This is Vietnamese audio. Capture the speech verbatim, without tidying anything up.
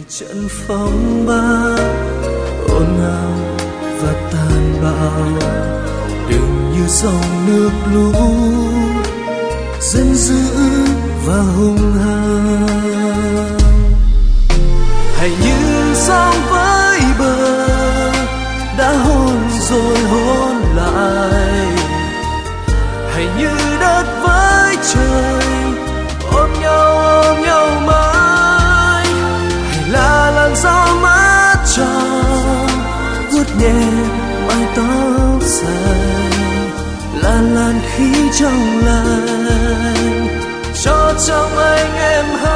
trận phong ba ồn ào và tàn bạo, đừng như dòng nước lũ giận dữ và hung hăng. Hãy như sóng với bờ đã hôn rồi hôn lại, hãy như đất với trời ôm nhau ôm nhau mãi. Hãy là làn gió mát tròn vuốt nhẹ mái tóc dài, là làn khí trong lành cho trong anh em.